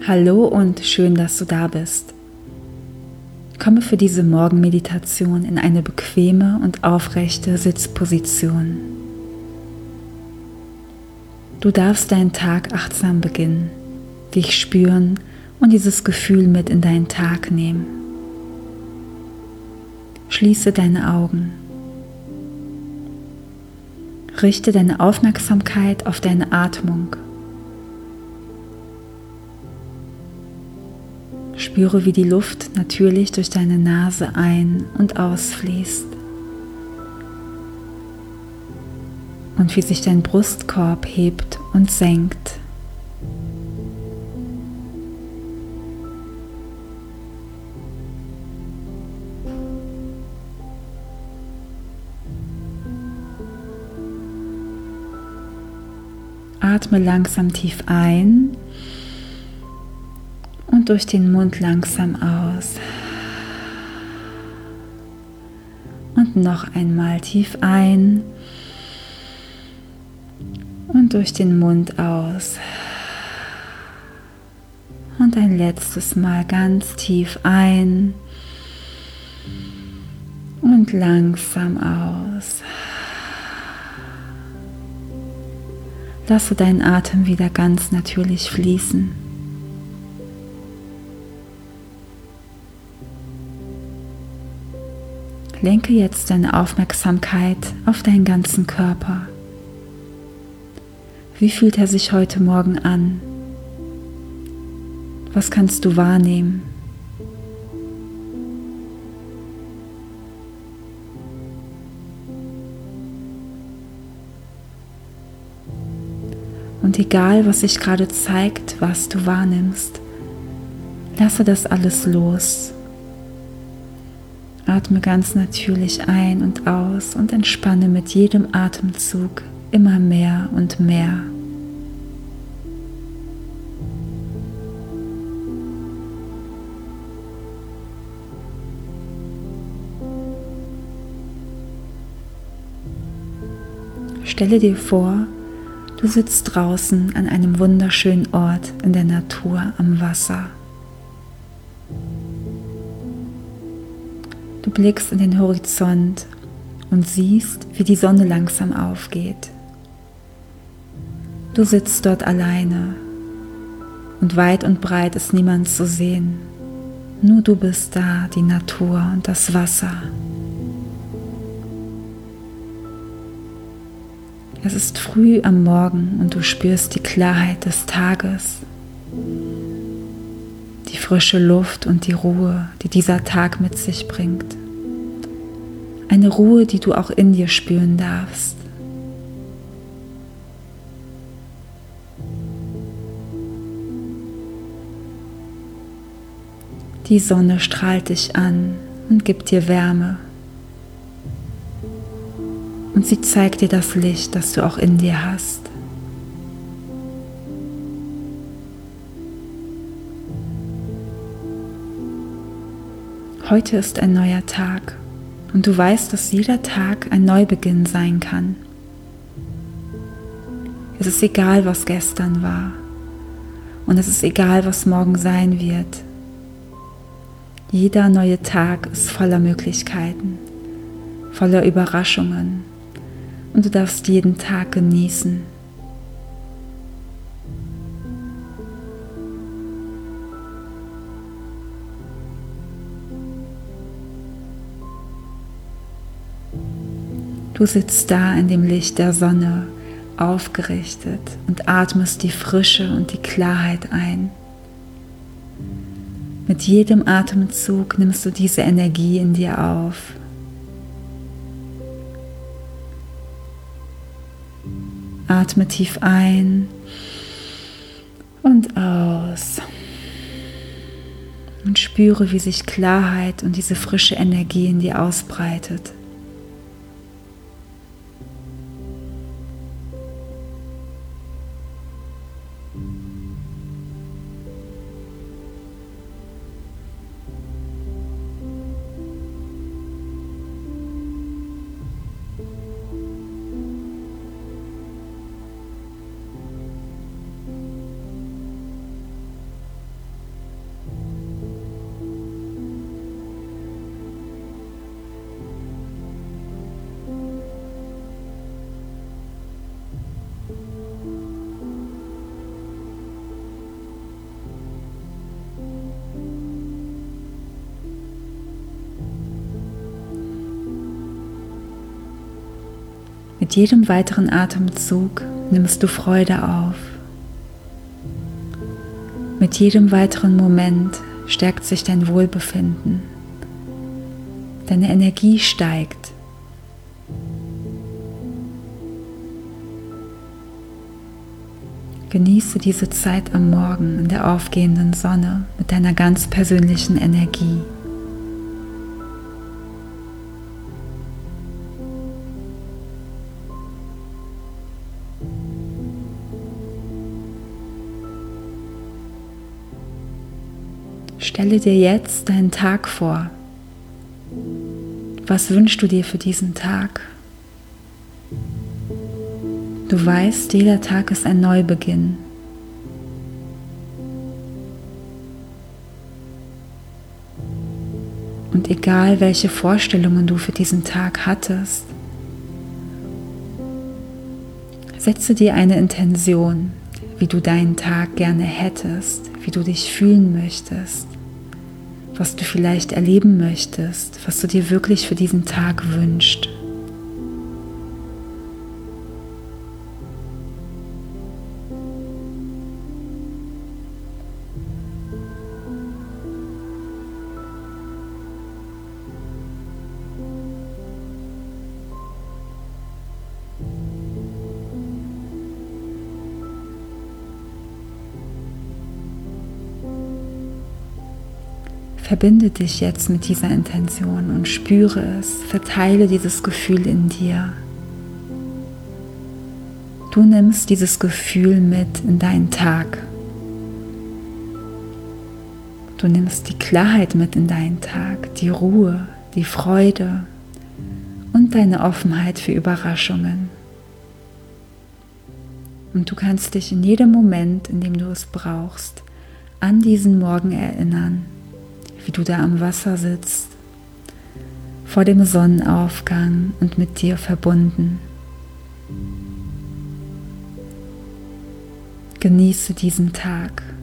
Hallo und schön, dass du da bist. Komme für diese Morgenmeditation in eine bequeme und aufrechte Sitzposition. Du darfst deinen Tag achtsam beginnen, dich spüren und dieses Gefühl mit in deinen Tag nehmen. Schließe deine Augen. Richte deine Aufmerksamkeit auf deine Atmung. Spüre, wie die Luft natürlich durch deine Nase ein- und ausfließt und wie sich dein Brustkorb hebt und senkt. Atme langsam tief ein und durch den Mund langsam aus. Und noch einmal tief ein und durch den Mund aus. Und ein letztes Mal ganz tief ein und langsam aus. Lasse deinen Atem wieder ganz natürlich fließen. Lenke jetzt deine Aufmerksamkeit auf deinen ganzen Körper. Wie fühlt er sich heute Morgen an? Was kannst du wahrnehmen? Und egal, was sich gerade zeigt, was du wahrnimmst, lasse das alles los. Atme ganz natürlich ein und aus und entspanne mit jedem Atemzug immer mehr und mehr. Stelle dir vor, du sitzt draußen an einem wunderschönen Ort in der Natur am Wasser. Du blickst in den Horizont und siehst, wie die Sonne langsam aufgeht. Du sitzt dort alleine und weit und breit ist niemand zu sehen. Nur du bist da, die Natur und das Wasser. Es ist früh am Morgen und du spürst die Klarheit des Tages, die frische Luft und die Ruhe, die dieser Tag mit sich bringt. Eine Ruhe, die du auch in dir spüren darfst. Die Sonne strahlt dich an und gibt dir Wärme. Und sie zeigt dir das Licht, das du auch in dir hast. Heute ist ein neuer Tag und du weißt, dass jeder Tag ein Neubeginn sein kann. Es ist egal, was gestern war und es ist egal, was morgen sein wird. Jeder neue Tag ist voller Möglichkeiten, voller Überraschungen. Und du darfst jeden Tag genießen. Du sitzt da in dem Licht der Sonne, aufgerichtet und atmest die Frische und die Klarheit ein. Mit jedem Atemzug nimmst du diese Energie in dir auf. Atme tief ein und aus und spüre, wie sich Klarheit und diese frische Energie in dir ausbreitet. Mit jedem weiteren Atemzug nimmst du Freude auf. Mit jedem weiteren Moment stärkt sich dein Wohlbefinden. Deine Energie steigt. Genieße diese Zeit am Morgen in der aufgehenden Sonne mit deiner ganz persönlichen Energie. Stelle dir jetzt deinen Tag vor. Was wünschst du dir für diesen Tag? Du weißt, jeder Tag ist ein Neubeginn. Und egal, welche Vorstellungen du für diesen Tag hattest, setze dir eine Intention, wie du deinen Tag gerne hättest, wie du dich fühlen möchtest, was du vielleicht erleben möchtest, was du dir wirklich für diesen Tag wünschst. Verbinde dich jetzt mit dieser Intention und spüre es, verteile dieses Gefühl in dir. Du nimmst dieses Gefühl mit in deinen Tag. Du nimmst die Klarheit mit in deinen Tag, die Ruhe, die Freude und deine Offenheit für Überraschungen. Und du kannst dich in jedem Moment, in dem du es brauchst, an diesen Morgen erinnern, wie du da am Wasser sitzt, vor dem Sonnenaufgang und mit dir verbunden. Genieße diesen Tag.